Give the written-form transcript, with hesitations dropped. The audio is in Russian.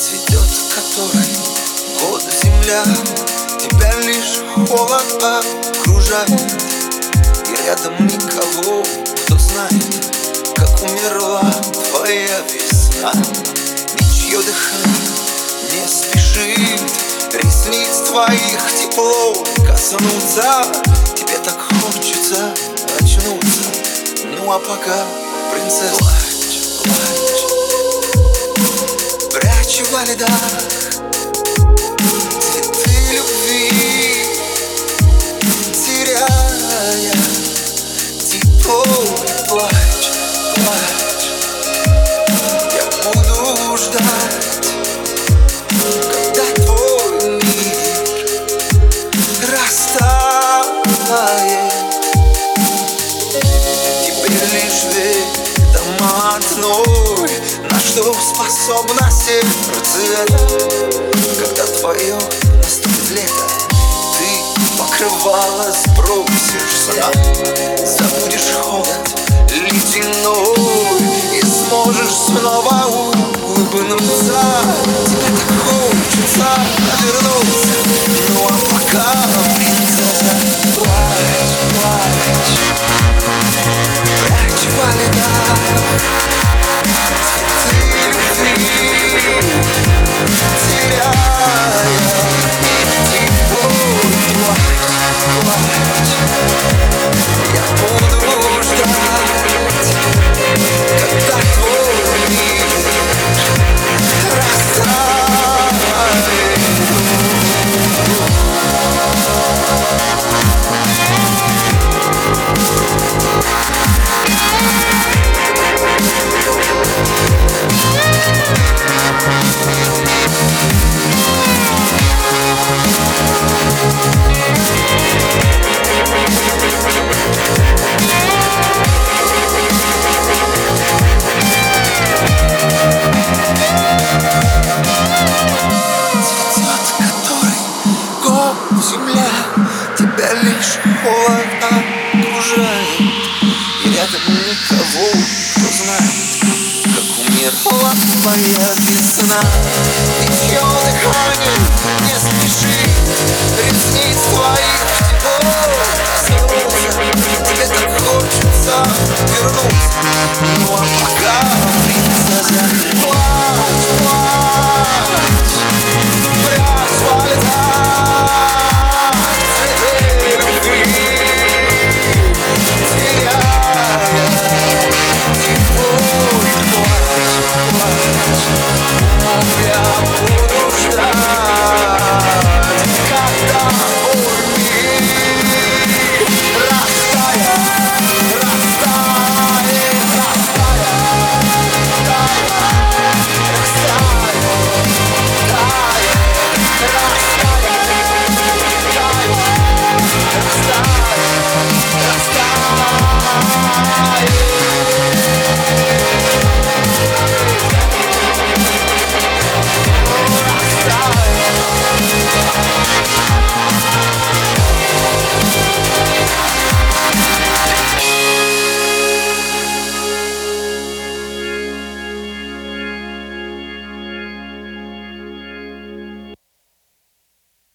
цветет который год земля, тебя лишь холод окружает, и рядом никого, кто знает, как умерла твоя весна. Ничье дыхание не спешит ресниц твоих тепло коснуться. Тебе так хочется очнуться. Ну а пока, принцесса, плачь, плачь, прячь во льдах цветы любви, теряя тепло. Плачь, плачь, я буду ждать, когда твой мир растает. Теперь лишь ведомо одной, на что способно сердце это. Когда твое наступит лето, ты покрывало сбросишь сна, забудешь холод ледяной и сможешь снова улыбнуться. Тебе так хочется вернуться. Ну а пока, принцесса, плачь, плачь, прячь во льдах цветы любви, теряя тепло. Плачь, плачь, я буду ждать, когда твой мир растает. Земля, тебя лишь холод окружает, и рядом никого, кто знает, как умерла твоя весна. Ничье дыхание не спеши ресниц твоих тепло коснуться. Тебе так хочется вернуться. Ну а пока, принцесса,